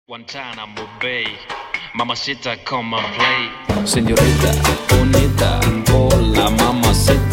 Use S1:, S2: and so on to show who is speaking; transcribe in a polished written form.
S1: Guantanamo Bay, mamacita, come and play.
S2: Señorita, bonita, hola mamacita.